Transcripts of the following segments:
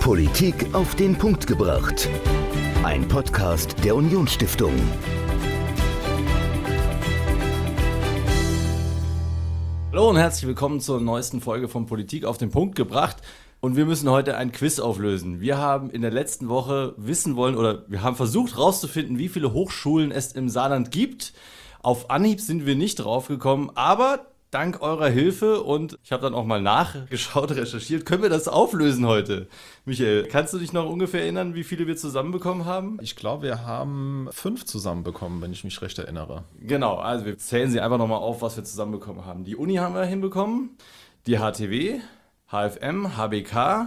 Politik auf den Punkt gebracht. Ein Podcast der Unionsstiftung. Hallo und herzlich willkommen zur neuesten Folge von Politik auf den Punkt gebracht. Und wir müssen heute ein Quiz auflösen. Wir haben in der letzten Woche wissen wollen, oder wir haben versucht herauszufinden, wie viele Hochschulen es im Saarland gibt. Auf Anhieb sind wir nicht drauf gekommen, aber dank eurer Hilfe, und ich habe dann auch mal nachgeschaut, recherchiert, können wir das auflösen heute. Michael, kannst du dich noch ungefähr erinnern, wie viele wir zusammenbekommen haben? Ich glaube, wir haben 5 zusammenbekommen, wenn ich mich recht erinnere. Genau, also wir zählen sie einfach nochmal auf, was wir zusammenbekommen haben. Die Uni haben wir hinbekommen, die HTW, HFM, HBK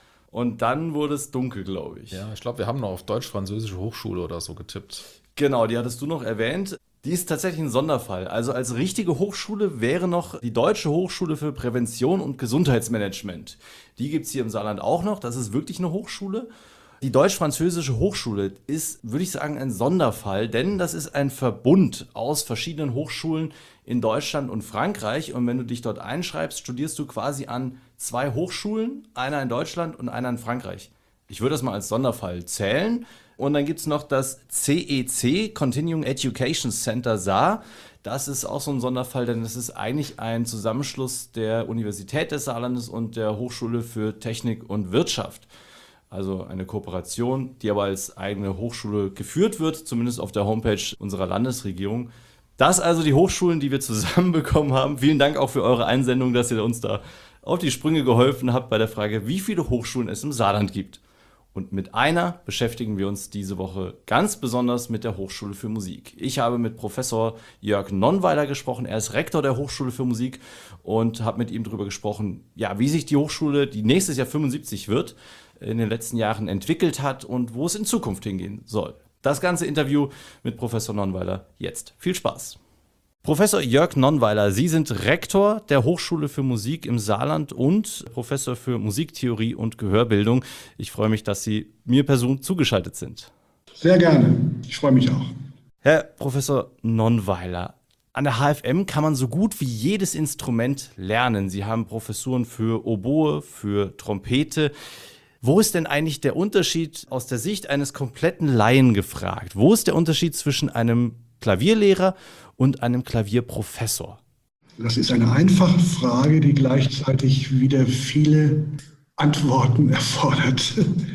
und dann wurde es dunkel, glaube ich. Ja, ich glaube, wir haben noch auf Deutsch-Französische Hochschule oder so getippt. Genau, die hattest du noch erwähnt. Die ist tatsächlich ein Sonderfall. Also als richtige Hochschule wäre noch die Deutsche Hochschule für Prävention und Gesundheitsmanagement. Die gibt es hier im Saarland auch noch. Das ist wirklich eine Hochschule. Die Deutsch-Französische Hochschule ist, würde ich sagen, ein Sonderfall, denn das ist ein Verbund aus verschiedenen Hochschulen in Deutschland und Frankreich. Und wenn du dich dort einschreibst, studierst du quasi an 2 Hochschulen, einer in Deutschland und einer in Frankreich. Ich würde das mal als Sonderfall zählen. Und dann gibt es noch das CEC, Continuing Education Center Saar. Das ist auch so ein Sonderfall, denn das ist eigentlich ein Zusammenschluss der Universität des Saarlandes und der Hochschule für Technik und Wirtschaft. Also eine Kooperation, die aber als eigene Hochschule geführt wird, zumindest auf der Homepage unserer Landesregierung. Das also die Hochschulen, die wir zusammenbekommen haben. Vielen Dank auch für eure Einsendung, dass ihr uns da auf die Sprünge geholfen habt bei der Frage, wie viele Hochschulen es im Saarland gibt. Und mit einer beschäftigen wir uns diese Woche ganz besonders mit der Hochschule für Musik. Ich habe mit Professor Jörg Nonnweiler gesprochen. Er ist Rektor der Hochschule für Musik und habe mit ihm darüber gesprochen, ja, wie sich die Hochschule, die nächstes Jahr 75 wird, in den letzten Jahren entwickelt hat und wo es in Zukunft hingehen soll. Das ganze Interview mit Professor Nonnweiler jetzt. Viel Spaß! Professor Jörg Nonnweiler, Sie sind Rektor der Hochschule für Musik im Saarland und Professor für Musiktheorie und Gehörbildung. Ich freue mich, dass Sie mir per Zoom zugeschaltet sind. Sehr gerne. Ich freue mich auch. Herr Professor Nonnweiler, an der HFM kann man so gut wie jedes Instrument lernen. Sie haben Professuren für Oboe, für Trompete. Wo ist denn eigentlich der Unterschied aus der Sicht eines kompletten Laien gefragt? Wo ist der Unterschied zwischen einem Klavierlehrer und einem Klavierprofessor? Das ist eine einfache Frage, die gleichzeitig wieder viele Antworten erfordert.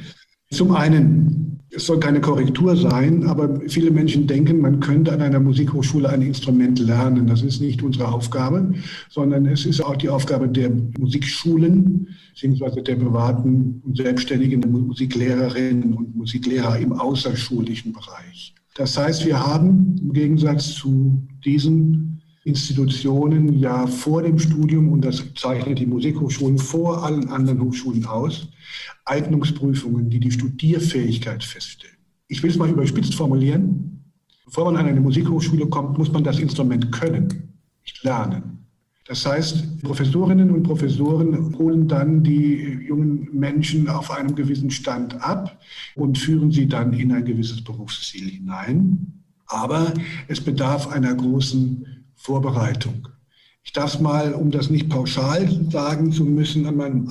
Zum einen, es soll keine Korrektur sein, aber viele Menschen denken, man könnte an einer Musikhochschule ein Instrument lernen. Das ist nicht unsere Aufgabe, sondern es ist auch die Aufgabe der Musikschulen, beziehungsweise der privaten und selbstständigen Musiklehrerinnen und Musiklehrer im außerschulischen Bereich. Das heißt, wir haben im Gegensatz zu diesen Institutionen ja vor dem Studium, und das zeichnet die Musikhochschulen vor allen anderen Hochschulen aus, Eignungsprüfungen, die die Studierfähigkeit feststellen. Ich will es mal überspitzt formulieren. Bevor man an eine Musikhochschule kommt, muss man das Instrument können, nicht lernen. Das heißt, Professorinnen und Professoren holen dann die jungen Menschen auf einem gewissen Stand ab und führen sie dann in ein gewisses Berufsziel hinein. Aber es bedarf einer großen Vorbereitung. Ich darf es mal, um das nicht pauschal sagen zu müssen, an meiner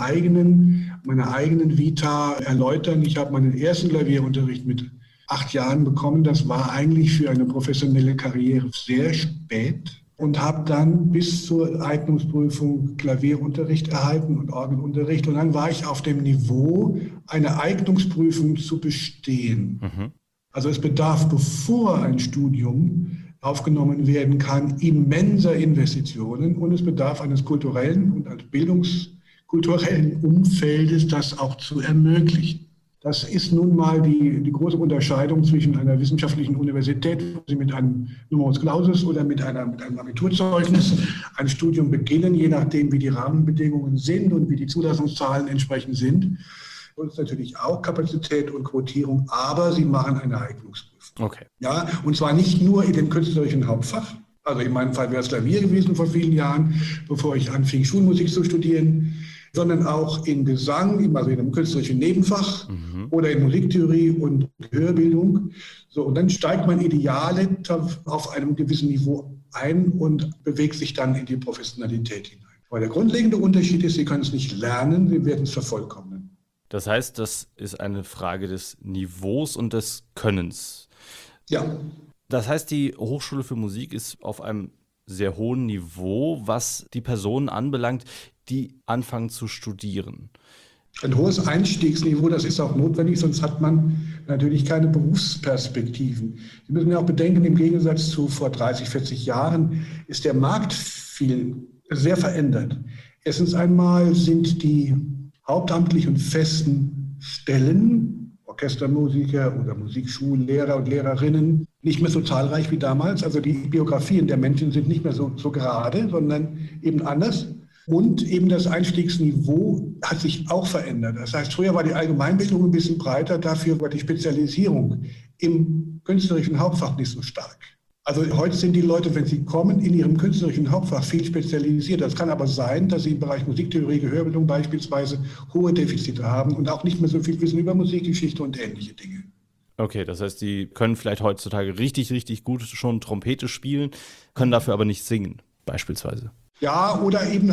eigenen Vita erläutern. Ich habe meinen ersten Klavierunterricht mit 8 Jahren bekommen. Das war eigentlich für eine professionelle Karriere sehr spät. Und habe dann bis zur Eignungsprüfung Klavierunterricht erhalten und Orgelunterricht. Und dann war ich auf dem Niveau, eine Eignungsprüfung zu bestehen. Also es bedarf, bevor ein Studium aufgenommen werden kann, immenser Investitionen. Und es bedarf eines kulturellen und eines bildungskulturellen Umfeldes, das auch zu ermöglichen. Das ist nun mal die große Unterscheidung zwischen einer wissenschaftlichen Universität, wo Sie mit einem Numerus Clausus oder mit einem Abiturzeugnis ein Studium beginnen, je nachdem, wie die Rahmenbedingungen sind und wie die Zulassungszahlen entsprechend sind. Und natürlich auch Kapazität und Quotierung, aber Sie machen eine Eignungsprüfung. Okay. Ja, und zwar nicht nur in dem künstlerischen Hauptfach. Also in meinem Fall wäre es Klavier gewesen vor vielen Jahren, bevor ich anfing, Schulmusik zu studieren, sondern auch in Gesang, also in einem künstlerischen Nebenfach oder in Musiktheorie und Gehörbildung. So, und dann steigt man ideale auf einem gewissen Niveau ein und bewegt sich dann in die Professionalität hinein. Weil der grundlegende Unterschied ist, Sie können es nicht lernen, Sie werden es vervollkommnen. Das heißt, das ist eine Frage des Niveaus und des Könnens. Ja. Das heißt, die Hochschule für Musik ist auf einem sehr hohen Niveau, was die Personen anbelangt, die anfangen zu studieren. Ein hohes Einstiegsniveau, das ist auch notwendig, sonst hat man natürlich keine Berufsperspektiven. Sie müssen ja auch bedenken, im Gegensatz zu vor 30, 40 Jahren ist der Markt sehr verändert. Erstens einmal sind die hauptamtlich und festen Stellen, Orchestermusiker oder Musikschullehrer und Lehrerinnen, nicht mehr so zahlreich wie damals. Also die Biografien der Menschen sind nicht mehr so gerade, sondern eben anders. Und eben das Einstiegsniveau hat sich auch verändert. Das heißt, früher war die Allgemeinbildung ein bisschen breiter, dafür war die Spezialisierung im künstlerischen Hauptfach nicht so stark. Also heute sind die Leute, wenn sie kommen, in ihrem künstlerischen Hauptfach viel spezialisiert. Das kann aber sein, dass sie im Bereich Musiktheorie, Gehörbildung beispielsweise hohe Defizite haben und auch nicht mehr so viel wissen über Musikgeschichte und ähnliche Dinge. Okay, das heißt, die können vielleicht heutzutage richtig gut schon Trompete spielen, können dafür aber nicht singen, beispielsweise. Ja, oder eben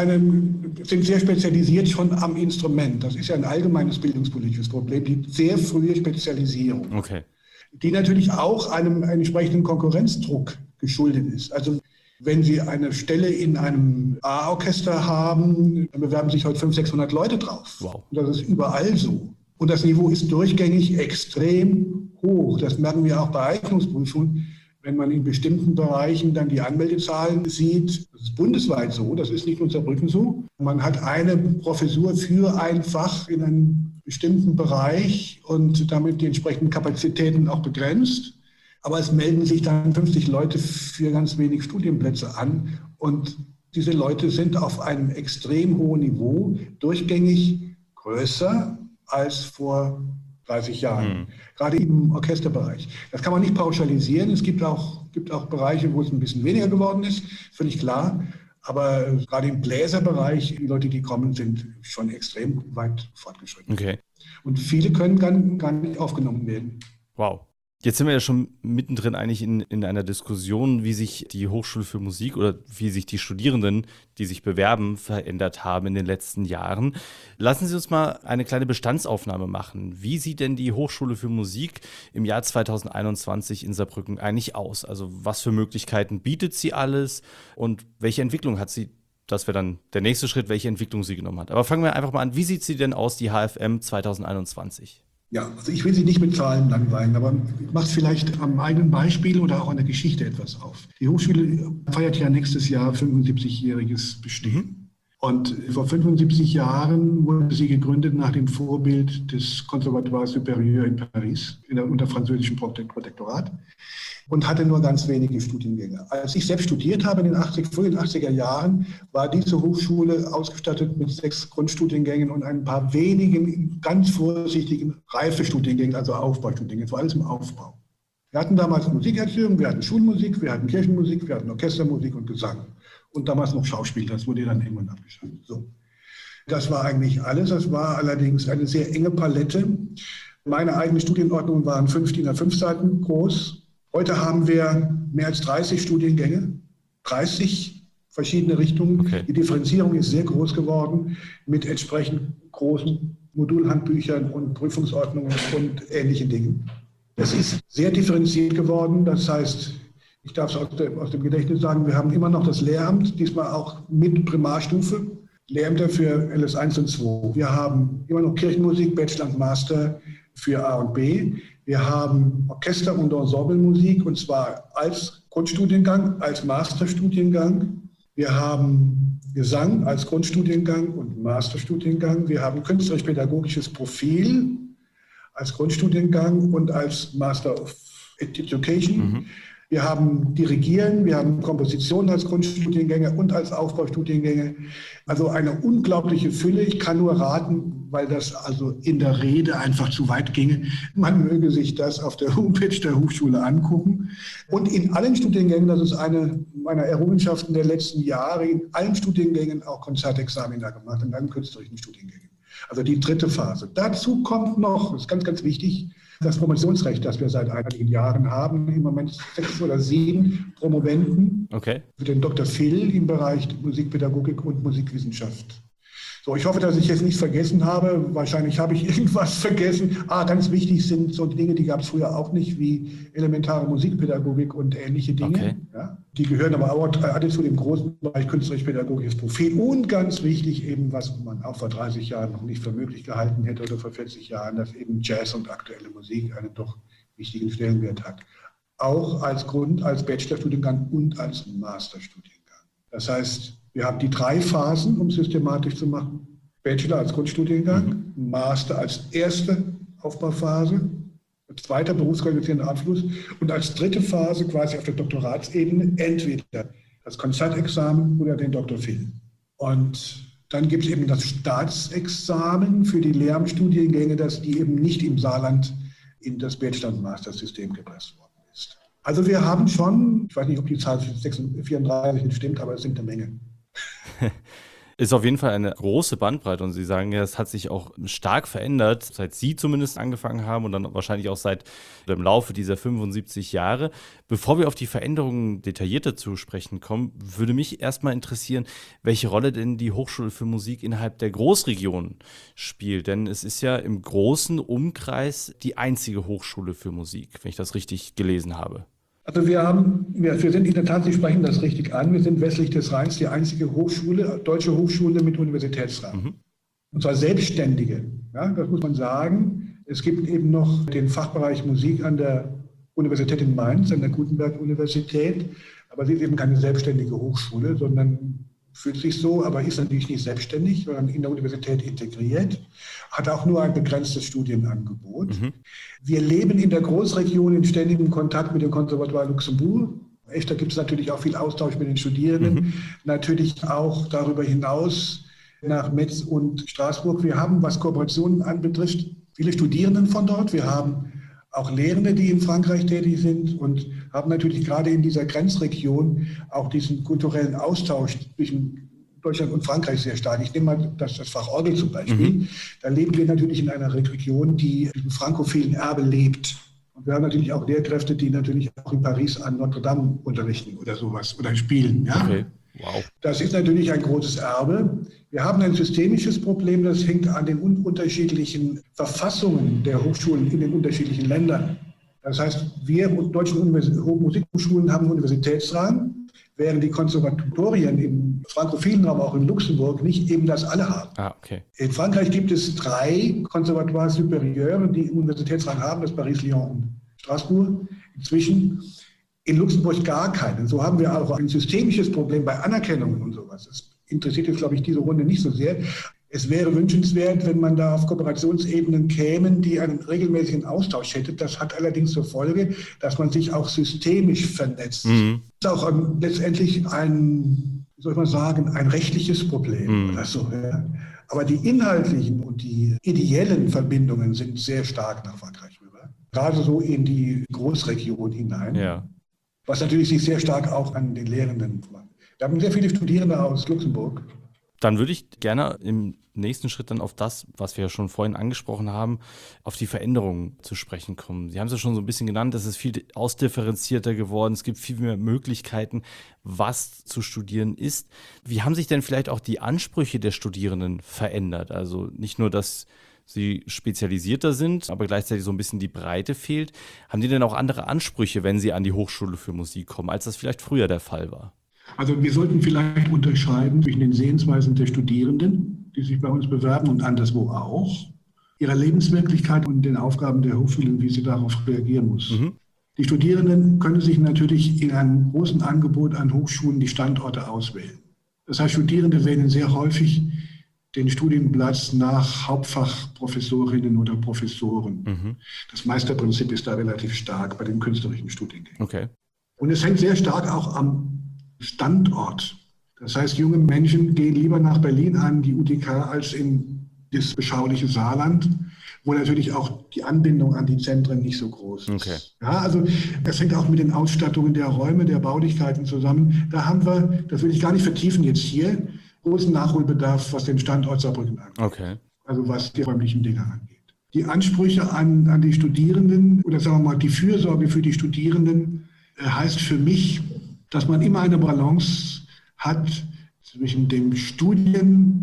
sind sehr spezialisiert schon am Instrument. Das ist ja ein allgemeines bildungspolitisches Problem, die sehr frühe Spezialisierung. Okay. Die natürlich auch einem entsprechenden Konkurrenzdruck geschuldet ist. Also wenn Sie eine Stelle in einem A-Orchester haben, dann bewerben sich heute 500, 600 Leute drauf. Wow. Und das ist überall so. Und das Niveau ist durchgängig extrem hoch. Das merken wir auch bei Eignungsprüfungen. Wenn man in bestimmten Bereichen dann die Anmeldezahlen sieht, das ist bundesweit so, das ist nicht nur in Saarbrücken so. Man hat eine Professur für ein Fach in einem bestimmten Bereich und damit die entsprechenden Kapazitäten auch begrenzt. Aber es melden sich dann 50 Leute für ganz wenig Studienplätze an. Und diese Leute sind auf einem extrem hohen Niveau, durchgängig größer als vor 30 Jahren, gerade im Orchesterbereich. Das kann man nicht pauschalisieren. Es gibt auch Bereiche, wo es ein bisschen weniger geworden ist, völlig klar. Aber gerade im Bläserbereich, die Leute, die kommen, sind schon extrem weit fortgeschritten. Okay. Und viele können gar nicht aufgenommen werden. Wow. Jetzt sind wir ja schon mittendrin eigentlich in einer Diskussion, wie sich die Hochschule für Musik oder wie sich die Studierenden, die sich bewerben, verändert haben in den letzten Jahren. Lassen Sie uns mal eine kleine Bestandsaufnahme machen. Wie sieht denn die Hochschule für Musik im Jahr 2021 in Saarbrücken eigentlich aus? Also was für Möglichkeiten bietet sie alles und welche Entwicklung hat sie? Das wäre dann der nächste Schritt, welche Entwicklung sie genommen hat. Aber fangen wir einfach mal an. Wie sieht sie denn aus, die HFM 2021? Ja, also ich will Sie nicht mit Zahlen langweilen, aber ich mache es vielleicht am eigenen Beispiel oder auch an der Geschichte etwas auf. Die Hochschule feiert ja nächstes Jahr 75-jähriges Bestehen. Und vor 75 Jahren wurde sie gegründet nach dem Vorbild des Conservatoire Supérieur in Paris, unter französischem Protektorat, und hatte nur ganz wenige Studiengänge. Als ich selbst studiert habe in den frühen 80er Jahren, war diese Hochschule ausgestattet mit 6 Grundstudiengängen und ein paar wenigen, ganz vorsichtigen Reifestudiengängen, also Aufbaustudiengänge. Es war alles im Aufbau. Wir hatten damals Musikerziehung, wir hatten Schulmusik, wir hatten Kirchenmusik, wir hatten Orchestermusik und Gesang. Und damals noch Schauspiel, das wurde dann irgendwann abgeschafft. So. Das war eigentlich alles. Das war allerdings eine sehr enge Palette. Meine eigene Studienordnung waren 5 DIN A5 Seiten groß. Heute haben wir mehr als 30 Studiengänge, 30 verschiedene Richtungen. Okay. Die Differenzierung ist sehr groß geworden mit entsprechend großen Modulhandbüchern und Prüfungsordnungen und ähnlichen Dingen. Es ist sehr differenziert geworden. Das heißt, ich darf es aus dem Gedächtnis sagen, wir haben immer noch das Lehramt, diesmal auch mit Primarstufe, Lehrämter für LS1 und 2. Wir haben immer noch Kirchenmusik, Bachelor und Master für A und B. Wir haben Orchester- und Ensemblemusik, und zwar als Grundstudiengang, als Masterstudiengang. Wir haben Gesang als Grundstudiengang und Masterstudiengang. Wir haben künstlerisch-pädagogisches Profil als Grundstudiengang und als Master of Education. Wir haben Dirigieren, wir haben Komposition als Grundstudiengänge und als Aufbaustudiengänge. Also eine unglaubliche Fülle. Ich kann nur raten, weil das also in der Rede einfach zu weit ginge. Man möge sich das auf der Homepage der Hochschule angucken. Und in allen Studiengängen, das ist eine meiner Errungenschaften der letzten Jahre, in allen Studiengängen auch Konzertexamina gemacht, in allen künstlerischen Studiengängen. Also die dritte Phase. Dazu kommt noch, das ist ganz, ganz wichtig, das Promotionsrecht, das wir seit einigen Jahren haben. Im Moment 6 oder 7 Promoventen für den Dr. Phil im Bereich Musikpädagogik und Musikwissenschaft. So, ich hoffe, dass ich jetzt nichts vergessen habe. Wahrscheinlich habe ich irgendwas vergessen. Ganz wichtig sind so Dinge, die gab es früher auch nicht, wie elementare Musikpädagogik und ähnliche Dinge. Okay. Ja, die gehören aber auch alle zu dem großen Bereich künstlerisch-pädagogisches Profil. Und ganz wichtig eben, was man auch vor 30 Jahren noch nicht für möglich gehalten hätte oder vor 40 Jahren, dass eben Jazz und aktuelle Musik einen doch wichtigen Stellenwert hat. Auch als als Bachelorstudiengang und als Masterstudiengang. Das heißt, wir haben die 3 Phasen, um systematisch zu machen. Bachelor als Grundstudiengang, Master als erste Aufbauphase, als zweiter berufsqualifizierender Abschluss und als dritte Phase quasi auf der Doktoratsebene entweder das Konzertexamen oder den Dr. Phil. Und dann gibt es eben das Staatsexamen für die Lehramtsstudiengänge, die eben nicht im Saarland in das Bachelor- und Mastersystem gepresst worden ist. Also wir haben schon, ich weiß nicht, ob die Zahl 34 stimmt, aber es sind eine Menge. Ist auf jeden Fall eine große Bandbreite und Sie sagen ja, es hat sich auch stark verändert, seit Sie zumindest angefangen haben und dann wahrscheinlich auch seit im Laufe dieser 75 Jahre. Bevor wir auf die Veränderungen detaillierter zu sprechen kommen, würde mich erstmal interessieren, welche Rolle denn die Hochschule für Musik innerhalb der Großregion spielt. Denn es ist ja im großen Umkreis die einzige Hochschule für Musik, wenn ich das richtig gelesen habe. Also wir sind in der Tat, Sie sprechen das richtig an, wir sind westlich des Rheins die einzige Hochschule, deutsche Hochschule mit Universitätsrang. Und zwar selbstständige, ja, das muss man sagen. Es gibt eben noch den Fachbereich Musik an der Universität in Mainz, an der Gutenberg-Universität, aber sie ist eben keine selbstständige Hochschule, sondern fühlt sich so, aber ist natürlich nicht selbstständig, sondern in der Universität integriert, hat auch nur ein begrenztes Studienangebot. Wir leben in der Großregion in ständigem Kontakt mit dem Konservatoire Luxembourg. Da gibt es natürlich auch viel Austausch mit den Studierenden, natürlich auch darüber hinaus nach Metz und Straßburg. Wir haben, was Kooperationen anbetrifft, viele Studierenden von dort. Wir haben auch Lehrende, die in Frankreich tätig sind und haben natürlich gerade in dieser Grenzregion auch diesen kulturellen Austausch zwischen Deutschland und Frankreich sehr stark. Ich nehme mal das Fach Orgel zum Beispiel. Da leben wir natürlich in einer Region, die im frankophilen Erbe lebt. Und wir haben natürlich auch Lehrkräfte, die natürlich auch in Paris an Notre Dame unterrichten oder sowas oder spielen. Ja? Okay. Wow. Das ist natürlich ein großes Erbe. Wir haben ein systemisches Problem, das hängt an den unterschiedlichen Verfassungen der Hochschulen in den unterschiedlichen Ländern. Das heißt, wir deutschen Musikhochschulen haben Universitätsrang, während die Konservatorien im frankophilen Raum, auch in Luxemburg, nicht eben das alle haben. Okay. In Frankreich gibt es 3 Conservatoires supérieures, die Universitätsrang haben, das Paris, Lyon und Straßburg. Inzwischen in Luxemburg gar keinen. So haben wir auch ein systemisches Problem bei Anerkennungen und sowas. Das interessiert jetzt, glaube ich, diese Runde nicht so sehr. Es wäre wünschenswert, wenn man da auf Kooperationsebenen kämen, die einen regelmäßigen Austausch hätte. Das hat allerdings zur Folge, dass man sich auch systemisch vernetzt. Das ist auch letztendlich ein, wie soll ich mal sagen, ein rechtliches Problem. Oder so, ja. Aber die inhaltlichen und die ideellen Verbindungen sind sehr stark nach Frankreich rüber. Gerade so in die Großregion hinein. Ja. Was natürlich sich sehr stark auch an den Lehrenden macht. Wir haben sehr viele Studierende aus Luxemburg. Dann würde ich gerne im nächsten Schritt dann auf das, was wir ja schon vorhin angesprochen haben, auf die Veränderungen zu sprechen kommen. Sie haben es ja schon so ein bisschen genannt, es ist viel ausdifferenzierter geworden, es gibt viel mehr Möglichkeiten, was zu studieren ist. Wie haben sich denn vielleicht auch die Ansprüche der Studierenden verändert? Also nicht nur, dass sie spezialisierter sind, aber gleichzeitig so ein bisschen die Breite fehlt. Haben die denn auch andere Ansprüche, wenn sie an die Hochschule für Musik kommen, als das vielleicht früher der Fall war? Also wir sollten vielleicht unterscheiden zwischen den Sehensweisen der Studierenden, die sich bei uns bewerben und anderswo auch, ihrer Lebenswirklichkeit und den Aufgaben der Hochschule und wie sie darauf reagieren muss. Die Studierenden können sich natürlich in einem großen Angebot an Hochschulen die Standorte auswählen. Das heißt, Studierende wählen sehr häufig den Studienplatz nach Hauptfachprofessorinnen oder Professoren. Das Meisterprinzip ist da relativ stark bei den künstlerischen Studiengängen. Okay. Und es hängt sehr stark auch am Standort. Das heißt, junge Menschen gehen lieber nach Berlin an die UTK als in das beschauliche Saarland, wo natürlich auch die Anbindung an die Zentren nicht so groß ist. Okay. Ja, also das hängt auch mit den Ausstattungen der Räume, der Baulichkeiten zusammen. Da haben wir, das will ich gar nicht vertiefen jetzt hier, großen Nachholbedarf, was den Standort Saarbrücken angeht. Okay. Also was die räumlichen Dinge angeht. Die Ansprüche an die Studierenden oder sagen wir mal die Fürsorge für die Studierenden heißt für mich, dass man immer eine Balance hat zwischen dem Studienanspruch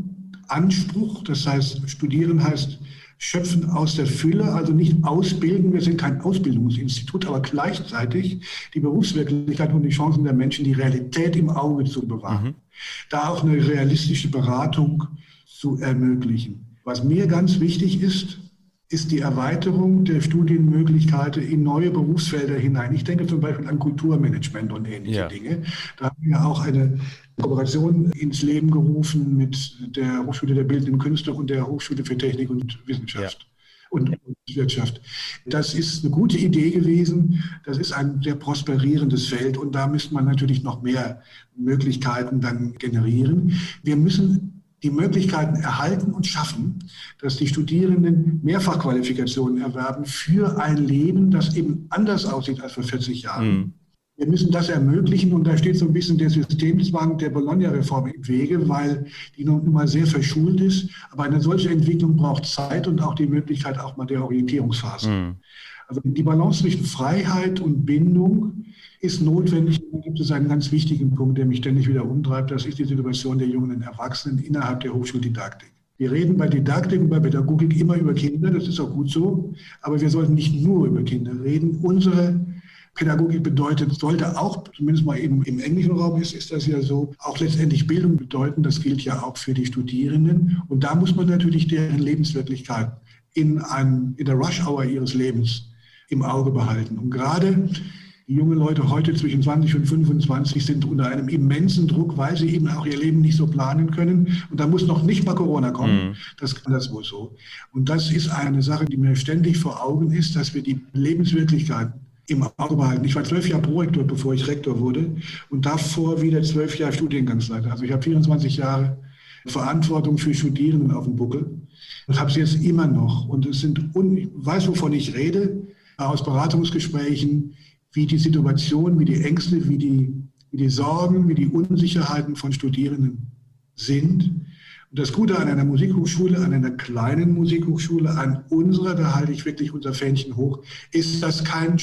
Anspruch. Das heißt, studieren heißt schöpfen aus der Fülle, also nicht ausbilden. Wir sind kein Ausbildungsinstitut, aber gleichzeitig die Berufswirklichkeit und die Chancen der Menschen, die Realität im Auge zu bewahren. Da auch eine realistische Beratung zu ermöglichen. Was mir ganz wichtig ist die Erweiterung der Studienmöglichkeiten in neue Berufsfelder hinein. Ich denke zum Beispiel an Kulturmanagement und ähnliche Dinge. Da haben wir auch eine Kooperation ins Leben gerufen mit der Hochschule der Bildenden Künste und der Hochschule für Technik und Wissenschaft und Wirtschaft. Das ist eine gute Idee gewesen. Das ist ein sehr prosperierendes Feld und da müsste man natürlich noch mehr Möglichkeiten dann generieren. Wir müssen die Möglichkeiten erhalten und schaffen, dass die Studierenden Mehrfachqualifikationen erwerben für ein Leben, das eben anders aussieht als vor 40 Jahren. Wir müssen das ermöglichen und da steht so ein bisschen der Systemzwang der Bologna-Reform im Wege, weil die nun mal sehr verschult ist. Aber eine solche Entwicklung braucht Zeit und auch die Möglichkeit auch mal der Orientierungsphase. Also die Balance zwischen Freiheit und Bindung ist notwendig. Da gibt es einen ganz wichtigen Punkt, der mich ständig wieder umtreibt. Das ist die Situation der jungen Erwachsenen innerhalb der Hochschuldidaktik. Wir reden bei Didaktik und bei Pädagogik immer über Kinder, das ist auch gut so. Aber wir sollten nicht nur über Kinder reden. Unsere Pädagogik sollte auch, zumindest mal eben im englischen Raum ist das ja so, auch letztendlich Bildung bedeuten. Das gilt ja auch für die Studierenden. Und da muss man natürlich deren Lebenswirklichkeit in der Rush-Hour ihres Lebens im Auge behalten. Und gerade die jungen Leute heute zwischen 20 und 25 sind unter einem immensen Druck, weil sie eben auch ihr Leben nicht so planen können. Und da muss noch nicht mal Corona kommen. Das kann das wohl so. Und das ist eine Sache, die mir ständig vor Augen ist, dass wir die Lebenswirklichkeit im Auge behalten. Ich war 12 Jahre Prorektor, bevor ich Rektor wurde und davor wieder 12 Jahre Studiengangsleiter. Also ich habe 24 Jahre Verantwortung für Studierenden auf dem Buckel und habe es jetzt immer noch. Und ich weiß, wovon ich rede, aus Beratungsgesprächen, wie die Situation, wie die Ängste, wie die Sorgen, wie die Unsicherheiten von Studierenden sind. Und das Gute an einer Musikhochschule, an einer kleinen Musikhochschule, an unserer, da halte ich wirklich unser Fähnchen hoch, ist, dass kein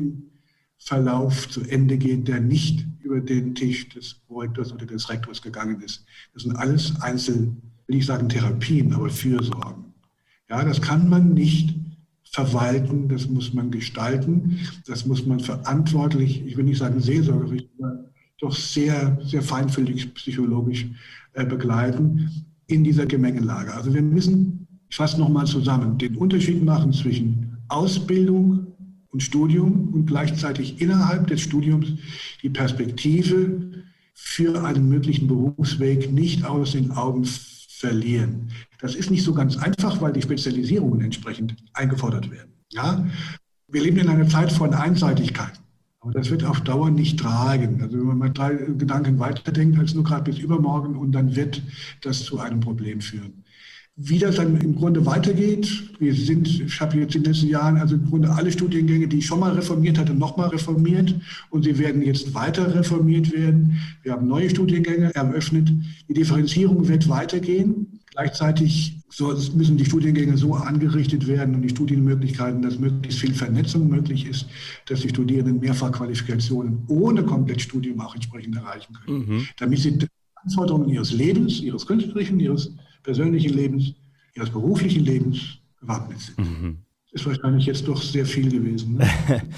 Studienverlauf zu Ende geht, der nicht über den Tisch des Prorektors oder des Rektors gegangen ist. Das sind alles will ich sagen Therapien, aber Fürsorgen. Ja, das kann man nicht verwalten, das muss man gestalten, das muss man verantwortlich, ich will nicht sagen seelsorgerisch, aber doch sehr, sehr feinfühlig psychologisch begleiten in dieser Gemengelage. Also wir müssen, ich fasse nochmal zusammen, den Unterschied machen zwischen Ausbildung und Studium und gleichzeitig innerhalb des Studiums die Perspektive für einen möglichen Berufsweg nicht aus den Augen verlieren. Das ist nicht so ganz einfach, weil die Spezialisierungen entsprechend eingefordert werden. Ja? Wir leben in einer Zeit von Einseitigkeit. Aber das wird auf Dauer nicht tragen. Also wenn man mal 3 Gedanken weiterdenkt als nur gerade bis übermorgen und dann wird das zu einem Problem führen. Wie das dann im Grunde weitergeht, ich habe jetzt in den letzten Jahren also im Grunde alle Studiengänge, die ich schon mal reformiert hatte, nochmal reformiert und sie werden jetzt weiter reformiert werden. Wir haben neue Studiengänge eröffnet. Die Differenzierung wird weitergehen. Gleichzeitig müssen die Studiengänge so angerichtet werden und die Studienmöglichkeiten, dass möglichst viel Vernetzung möglich ist, dass die Studierenden Mehrfachqualifikationen ohne Komplettstudium auch entsprechend erreichen können, damit sie die Anforderungen ihres Lebens, ihres künstlerischen, ihres persönlichen Lebens, ihres beruflichen Lebens gewappnet sind. Ist wahrscheinlich jetzt doch sehr viel gewesen. Ne?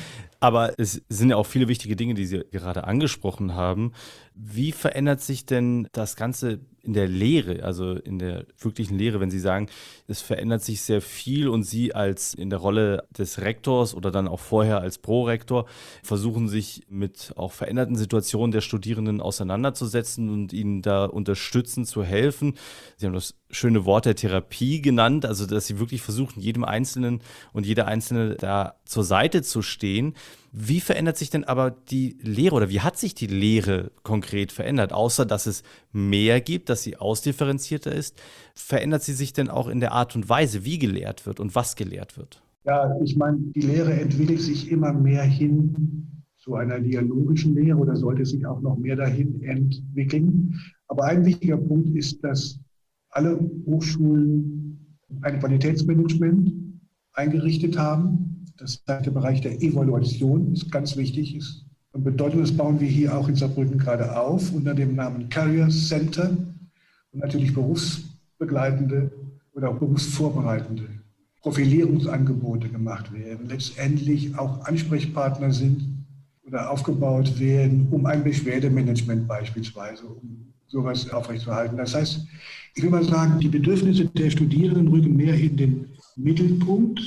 Aber es sind ja auch viele wichtige Dinge, die Sie gerade angesprochen haben. Wie verändert sich denn das Ganze in der Lehre, also in der wirklichen Lehre, wenn Sie sagen, es verändert sich sehr viel und Sie als in der Rolle des Rektors oder dann auch vorher als Prorektor versuchen sich mit auch veränderten Situationen der Studierenden auseinanderzusetzen und ihnen da unterstützen, zu helfen. Sie haben das schöne Wort der Therapie genannt, also dass Sie wirklich versuchen, jedem Einzelnen und jeder Einzelne da zur Seite zu stehen. Wie verändert sich denn aber die Lehre oder wie hat sich die Lehre konkret verändert? Außer, dass es mehr gibt, dass sie ausdifferenzierter ist, verändert sie sich denn auch in der Art und Weise, wie gelehrt wird und was gelehrt wird? Ja, ich meine, die Lehre entwickelt sich immer mehr hin zu einer dialogischen Lehre oder sollte sich auch noch mehr dahin entwickeln. Aber ein wichtiger Punkt ist, dass alle Hochschulen ein Qualitätsmanagement eingerichtet haben. Das ist der Bereich der Evaluation, ist ganz wichtig. Und bedeutet, das bauen wir hier auch in Saarbrücken gerade auf unter dem Namen Career Center und natürlich berufsbegleitende oder auch berufsvorbereitende Profilierungsangebote gemacht werden, letztendlich auch Ansprechpartner sind oder aufgebaut werden, um ein Beschwerdemanagement beispielsweise, um sowas aufrechtzuerhalten. Das heißt, ich will mal sagen, die Bedürfnisse der Studierenden rücken mehr in den Mittelpunkt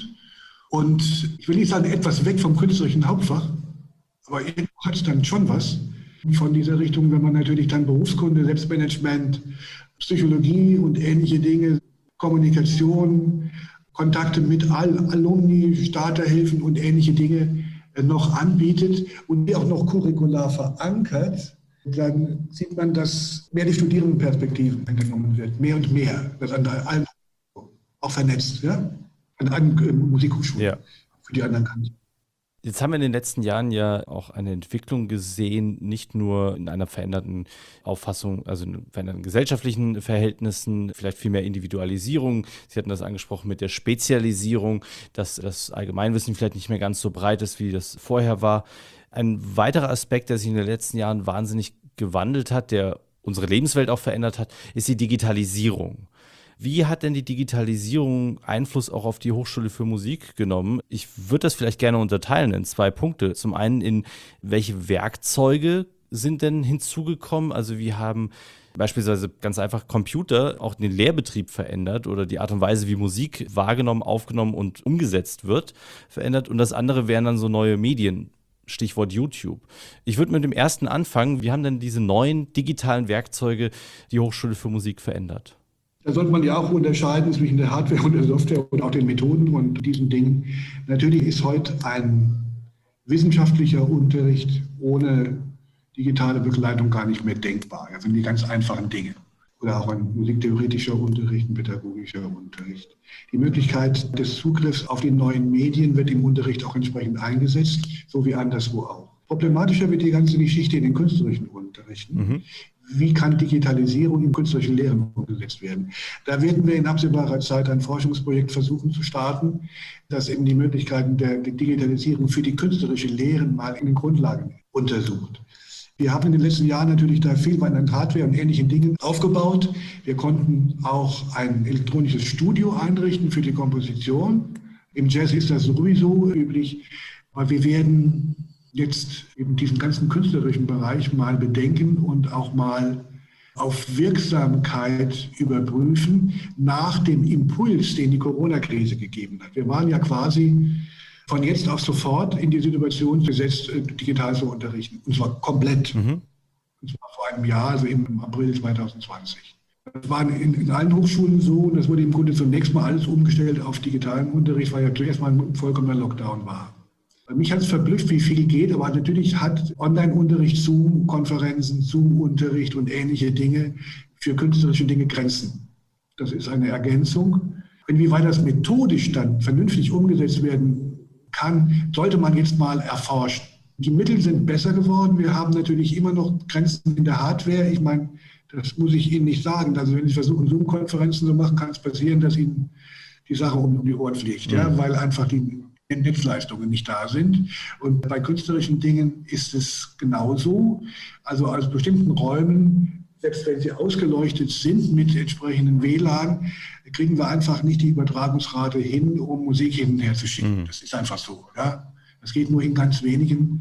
und ich will nicht sagen, etwas weg vom künstlerischen Hauptfach, aber irgendwo hat es dann schon was von dieser Richtung, wenn man natürlich dann Berufskunde, Selbstmanagement, Psychologie und ähnliche Dinge, Kommunikation, Kontakte mit Alumni, Starterhilfen und ähnliche Dinge noch anbietet und die auch noch curricular verankert, dann sieht man, dass mehr die Studierendenperspektiven eingenommen wird, mehr und mehr, das an allen auch vernetzt, ja, an allen Musikhochschulen, Ja. für die anderen kann ich. Jetzt haben wir in den letzten Jahren ja auch eine Entwicklung gesehen, nicht nur in einer veränderten Auffassung, also in veränderten gesellschaftlichen Verhältnissen, vielleicht viel mehr Individualisierung. Sie hatten das angesprochen mit der Spezialisierung, dass das Allgemeinwissen vielleicht nicht mehr ganz so breit ist, wie das vorher war. Ein weiterer Aspekt, der sich in den letzten Jahren wahnsinnig gewandelt hat, der unsere Lebenswelt auch verändert hat, ist die Digitalisierung. Wie hat denn die Digitalisierung Einfluss auch auf die Hochschule für Musik genommen? Ich würde das vielleicht gerne unterteilen in 2 Punkte. Zum einen, in welche Werkzeuge sind denn hinzugekommen? Also wie haben beispielsweise ganz einfach Computer auch den Lehrbetrieb verändert oder die Art und Weise, wie Musik wahrgenommen, aufgenommen und umgesetzt wird, verändert. Und das andere wären dann so neue Medien. Stichwort YouTube. Ich würde mit dem ersten anfangen. Wie haben denn diese neuen digitalen Werkzeuge die Hochschule für Musik verändert? Da sollte man ja auch unterscheiden zwischen der Hardware und der Software und auch den Methoden und diesen Dingen. Natürlich ist heute ein wissenschaftlicher Unterricht ohne digitale Begleitung gar nicht mehr denkbar. Das sind die ganz einfachen Dinge. Oder auch ein musiktheoretischer Unterricht, ein pädagogischer Unterricht. Die Möglichkeit des Zugriffs auf die neuen Medien wird im Unterricht auch entsprechend eingesetzt, so wie anderswo auch. Problematischer wird die ganze Geschichte in den künstlerischen Unterrichten. Wie kann Digitalisierung im künstlerischen Lehren umgesetzt werden? Da werden wir in absehbarer Zeit ein Forschungsprojekt versuchen zu starten, das eben die Möglichkeiten der Digitalisierung für die künstlerische Lehren mal in den Grundlagen untersucht. Wir haben in den letzten Jahren natürlich da viel an Hardware und ähnlichen Dingen aufgebaut. Wir konnten auch ein elektronisches Studio einrichten für die Komposition. Im Jazz ist das sowieso üblich, aber wir werden jetzt eben diesen ganzen künstlerischen Bereich mal bedenken und auch mal auf Wirksamkeit überprüfen nach dem Impuls, den die Corona-Krise gegeben hat. Wir waren ja quasi von jetzt auf sofort in die Situation gesetzt, digital zu unterrichten. Und zwar komplett. Und zwar vor einem Jahr, also im April 2020. Das war in allen Hochschulen so und das wurde im Grunde zunächst mal alles umgestellt auf digitalen Unterricht, weil ja zuerst mal ein vollkommener Lockdown war. Mich hat es verblüfft, wie viel geht, aber natürlich hat Online-Unterricht, Zoom-Konferenzen, Zoom-Unterricht und ähnliche Dinge für künstlerische Dinge Grenzen. Das ist eine Ergänzung. Inwieweit das methodisch dann vernünftig umgesetzt werden kann, sollte man jetzt mal erforschen. Die Mittel sind besser geworden. Wir haben natürlich immer noch Grenzen in der Hardware. Ich meine, das muss ich Ihnen nicht sagen. Also wenn Sie versuchen, Zoom-Konferenzen zu machen, kann es passieren, dass Ihnen die Sache um die Ohren fliegt, ja, weil einfach die Netzleistungen nicht da sind. Und bei künstlerischen Dingen ist es genauso. Also aus bestimmten Räumen, selbst wenn sie ausgeleuchtet sind mit entsprechenden WLAN, kriegen wir einfach nicht die Übertragungsrate hin, um Musik hin und her zu schicken. Das ist einfach so. Ja? Das geht nur in ganz wenigen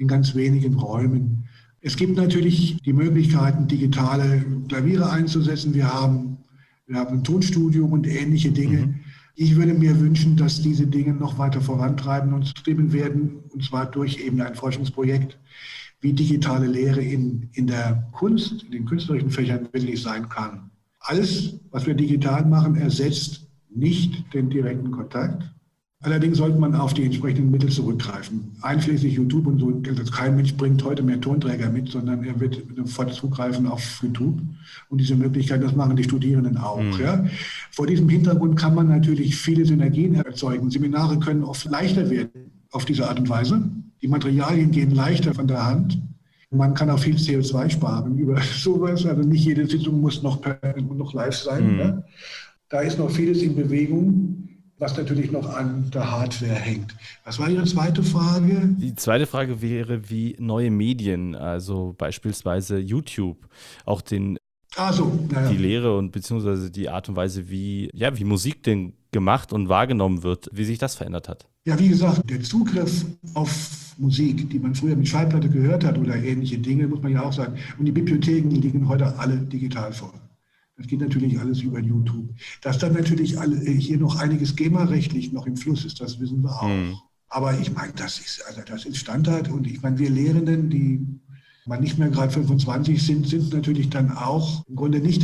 Räumen. Es gibt natürlich die Möglichkeiten, digitale Klaviere einzusetzen. Wir haben ein Tonstudio und ähnliche Dinge. Ich würde mir wünschen, dass diese Dinge noch weiter vorantreiben und treiben werden, und zwar durch eben ein Forschungsprojekt, wie digitale Lehre in der Kunst, in den künstlerischen Fächern wirklich sein kann. Alles, was wir digital machen, ersetzt nicht den direkten Kontakt. Allerdings sollte man auf die entsprechenden Mittel zurückgreifen. Einschließlich YouTube und so. Also kein Mensch bringt heute mehr Tonträger mit, sondern er wird sofort zugreifen auf YouTube. Und diese Möglichkeit, das machen die Studierenden auch. Ja. Vor diesem Hintergrund kann man natürlich viele Synergien erzeugen. Seminare können oft leichter werden auf diese Art und Weise. Die Materialien gehen leichter von der Hand. Man kann auch viel CO2 sparen über sowas. Also nicht jede Sitzung muss noch live sein. Ja. Da ist noch vieles in Bewegung, was natürlich noch an der Hardware hängt. Was war Ihre zweite Frage? Die zweite Frage wäre, wie neue Medien, also beispielsweise YouTube, auch den Ah so, naja. die Lehre und beziehungsweise die Art und Weise, wie Musik denn gemacht und wahrgenommen wird, wie sich das verändert hat. Ja, wie gesagt, der Zugriff auf Musik, die man früher mit Schallplatte gehört hat oder ähnliche Dinge, muss man ja auch sagen. Und die Bibliotheken liegen heute alle digital vor. Das geht natürlich alles über YouTube. Dass dann natürlich hier noch einiges GEMA-rechtlich noch im Fluss ist, das wissen wir auch. Aber ich meine, das ist Standard. Und ich meine, wir Lehrenden, die nicht mehr gerade 25 sind natürlich dann auch im Grunde nicht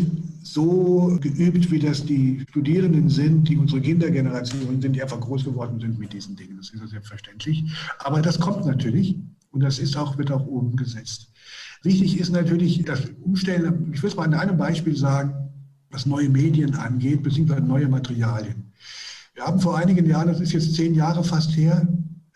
so geübt, wie das die Studierenden sind, die unsere Kindergeneration sind, die einfach groß geworden sind mit diesen Dingen. Das ist ja selbstverständlich. Aber das kommt natürlich und das wird auch umgesetzt. Wichtig ist natürlich das Umstellen, ich will es mal an einem Beispiel sagen, was neue Medien angeht, beziehungsweise neue Materialien. Wir haben vor einigen Jahren, das ist jetzt 10 Jahre fast her,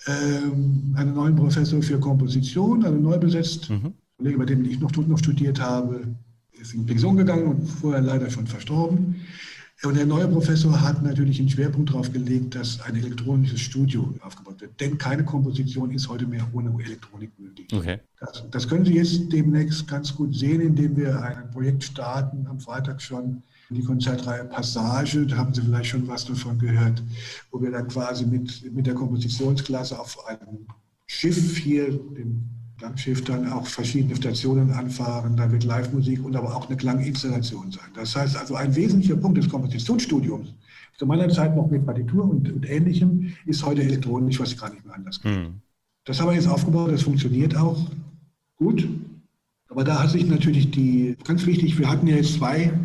einen neuen Professor für Komposition, also neu besetzt. Ein Kollege, bei dem ich noch studiert habe, ist in Pension gegangen und vorher leider schon verstorben. Und der neue Professor hat natürlich einen Schwerpunkt darauf gelegt, dass ein elektronisches Studio aufgebaut wird. Denn keine Komposition ist heute mehr ohne Elektronik möglich. Okay. Das können Sie jetzt demnächst ganz gut sehen, indem wir ein Projekt starten, am Freitag schon, die Konzertreihe Passage, da haben Sie vielleicht schon was davon gehört, wo wir dann quasi mit der Kompositionsklasse auf einem Schiff hier, dem Klangschiff, dann auch verschiedene Stationen anfahren. Da wird Live-Musik und aber auch eine Klanginstallation sein. Das heißt also, ein wesentlicher Punkt des Kompositionsstudiums, zu meiner Zeit noch mit Partitur und Ähnlichem, ist heute elektronisch, was gar nicht mehr anders geht. Das haben wir jetzt aufgebaut, das funktioniert auch gut. Aber da hat sich natürlich ganz wichtig, wir hatten ja jetzt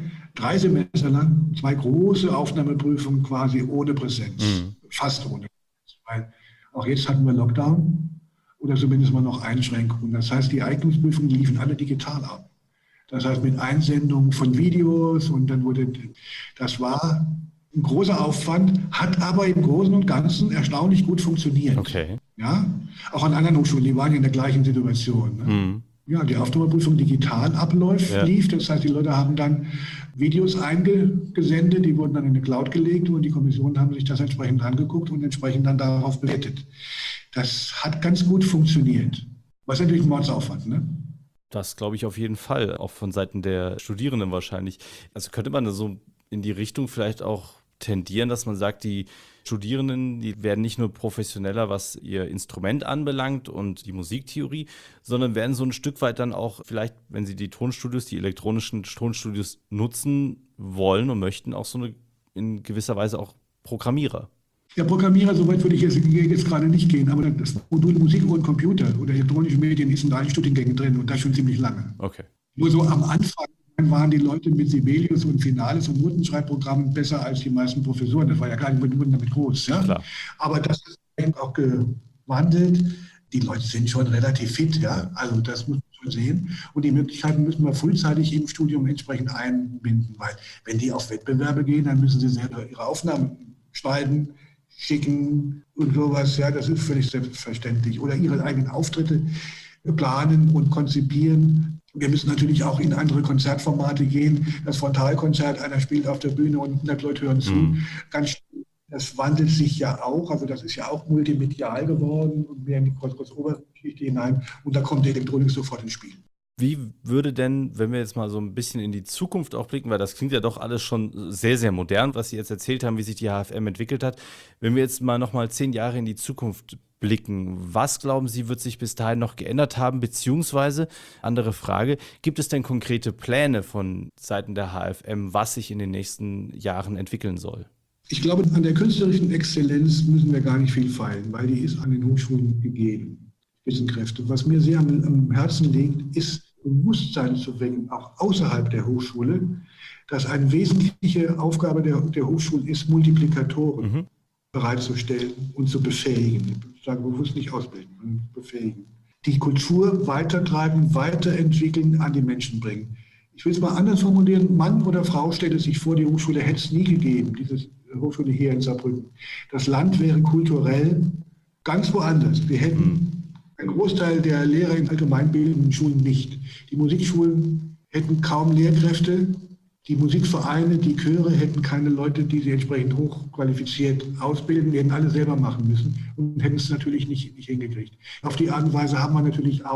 3 Semester lang 2 große Aufnahmeprüfungen quasi ohne Präsenz, fast ohne Präsenz. Weil auch jetzt hatten wir Lockdown oder zumindest mal noch Einschränkungen. Das heißt, die Eignungsprüfungen liefen alle digital ab. Das heißt, mit Einsendung von Videos und dann das war ein großer Aufwand, hat aber im Großen und Ganzen erstaunlich gut funktioniert. Okay. Ja? Auch an anderen Hochschulen, die waren ja in der gleichen Situation. Ne? Ja, die Aufnahmeprüfung digital lief. Das heißt, die Leute haben dann Videos eingesendet, die wurden dann in eine Cloud gelegt und die Kommissionen haben sich das entsprechend angeguckt und entsprechend dann darauf bewertet. Das hat ganz gut funktioniert. Was natürlich ein Mordsaufwand, ne? Das glaube ich auf jeden Fall, auch von Seiten der Studierenden wahrscheinlich. Also könnte man da so in die Richtung vielleicht auch tendieren, dass man sagt, die Studierenden, die werden nicht nur professioneller, was ihr Instrument anbelangt und die Musiktheorie, sondern werden so ein Stück weit dann auch vielleicht, wenn sie die elektronischen Tonstudios nutzen wollen und möchten, auch in gewisser Weise auch Programmierer. Ja, Programmierer, soweit würde ich jetzt gerade nicht gehen, aber das Modul Musik und Computer oder elektronische Medien ist in allen Studiengängen drin und das schon ziemlich lange. Okay. Nur so am Anfang waren die Leute mit Sibelius und Finales und Notenschreibprogrammen besser als die meisten Professoren. Das war ja klar, die wurden damit groß. Ja? Klar. Aber das ist eben auch gewandelt. Die Leute sind schon relativ fit. Ja? Also das muss man schon sehen. Und die Möglichkeiten müssen wir frühzeitig im Studium entsprechend einbinden. Weil wenn die auf Wettbewerbe gehen, dann müssen sie selber ihre Aufnahmen schneiden, schicken und sowas. Ja, das ist völlig selbstverständlich. Oder ihre eigenen Auftritte planen und konzipieren. Wir müssen natürlich auch in andere Konzertformate gehen. Das Frontalkonzert, einer spielt auf der Bühne und 100 Leute hören zu. Das wandelt sich ja auch. Also das ist ja auch multimedial geworden und mehr in die Oberfläche hinein. Und da kommt die Elektronik sofort ins Spiel. Wie würde denn, wenn wir jetzt mal so ein bisschen in die Zukunft auch blicken, weil das klingt ja doch alles schon sehr, sehr modern, was Sie jetzt erzählt haben, wie sich die HFM entwickelt hat. Wenn wir jetzt mal nochmal 10 Jahre in die Zukunft blicken, was glauben Sie, wird sich bis dahin noch geändert haben? Beziehungsweise, andere Frage, gibt es denn konkrete Pläne von Seiten der HFM, was sich in den nächsten Jahren entwickeln soll? Ich glaube, an der künstlerischen Exzellenz müssen wir gar nicht viel feilen, weil die ist an den Hochschulen gegeben. Wissenkräfte. Was mir sehr am Herzen liegt, ist Bewusstsein zu wecken, auch außerhalb der Hochschule, dass eine wesentliche Aufgabe der Hochschulen ist, Multiplikatoren bereitzustellen und zu befähigen. Ich sage bewusst nicht ausbilden, sondern befähigen. Die Kultur weitertreiben, weiterentwickeln, an die Menschen bringen. Ich will es mal anders formulieren, Mann oder Frau stellt es sich vor, die Hochschule hätte es nie gegeben, diese Hochschule hier in Saarbrücken. Das Land wäre kulturell ganz woanders. Wir hätten ein Großteil der Lehrer in allgemeinbildenden Schulen nicht. Die Musikschulen hätten kaum Lehrkräfte. Die Musikvereine, die Chöre hätten keine Leute, die sie entsprechend hochqualifiziert ausbilden. Die hätten alle selber machen müssen und hätten es natürlich nicht hingekriegt. Auf die Art und Weise haben wir natürlich auch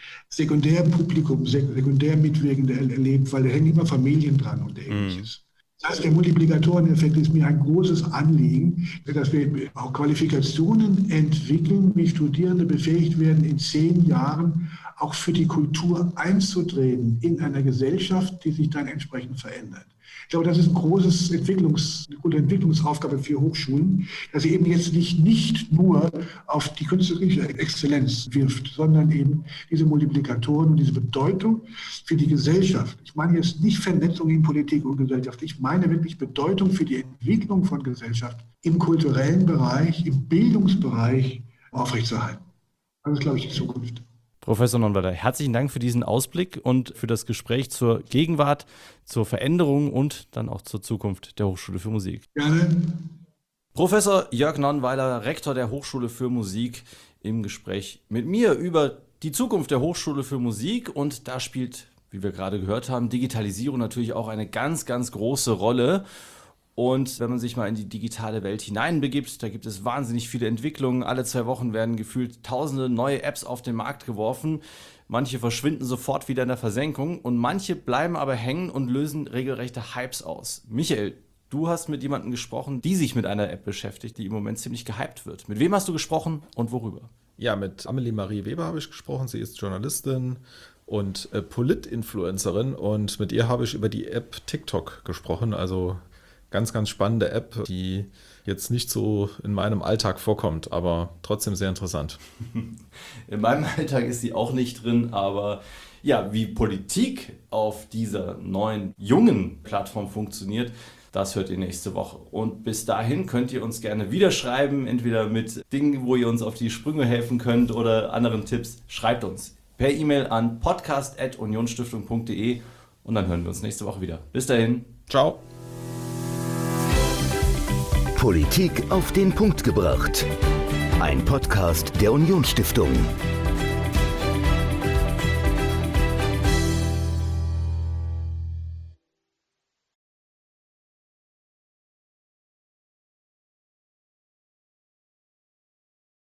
Sekundärpublikum, sekundär Mitwirkende erlebt, weil da hängen immer Familien dran und Ähnliches. Das heißt, der Multiplikatoreneffekt ist mir ein großes Anliegen, dass wir auch Qualifikationen entwickeln, wie Studierende befähigt werden, in 10 Jahren auch für die Kultur einzutreten in einer Gesellschaft, die sich dann entsprechend verändert. Ich glaube, das ist eine große Entwicklungsaufgabe für Hochschulen, dass sie eben jetzt nicht nur auf die künstlerische Exzellenz wirft, sondern eben diese Multiplikatoren und diese Bedeutung für die Gesellschaft. Ich meine jetzt nicht Vernetzung in Politik und Gesellschaft, ich meine wirklich Bedeutung für die Entwicklung von Gesellschaft im kulturellen Bereich, im Bildungsbereich aufrechtzuerhalten. Das ist, glaube ich, die Zukunft. Professor Nonnweiler, herzlichen Dank für diesen Ausblick und für das Gespräch zur Gegenwart, zur Veränderung und dann auch zur Zukunft der Hochschule für Musik. Gerne. Professor Jörg Nonnweiler, Rektor der Hochschule für Musik, im Gespräch mit mir über die Zukunft der Hochschule für Musik. Und da spielt, wie wir gerade gehört haben, Digitalisierung natürlich auch eine ganz, ganz große Rolle. Und wenn man sich mal in die digitale Welt hineinbegibt, da gibt es wahnsinnig viele Entwicklungen. Alle 2 Wochen werden gefühlt tausende neue Apps auf den Markt geworfen. Manche verschwinden sofort wieder in der Versenkung und manche bleiben aber hängen und lösen regelrechte Hypes aus. Michael, du hast mit jemandem gesprochen, die sich mit einer App beschäftigt, die im Moment ziemlich gehypt wird. Mit wem hast du gesprochen und worüber? Ja, mit Amelie Marie Weber habe ich gesprochen. Sie ist Journalistin und Polit-Influencerin und mit ihr habe ich über die App TikTok gesprochen. Also ganz, ganz spannende App, die jetzt nicht so in meinem Alltag vorkommt, aber trotzdem sehr interessant. In meinem Alltag ist sie auch nicht drin, aber ja, wie Politik auf dieser neuen, jungen Plattform funktioniert, das hört ihr nächste Woche. Und bis dahin könnt ihr uns gerne wieder schreiben, entweder mit Dingen, wo ihr uns auf die Sprünge helfen könnt oder anderen Tipps. Schreibt uns per E-Mail an podcast@unionstiftung.de und dann hören wir uns nächste Woche wieder. Bis dahin. Ciao. Politik auf den Punkt gebracht. Ein Podcast der Unionsstiftung.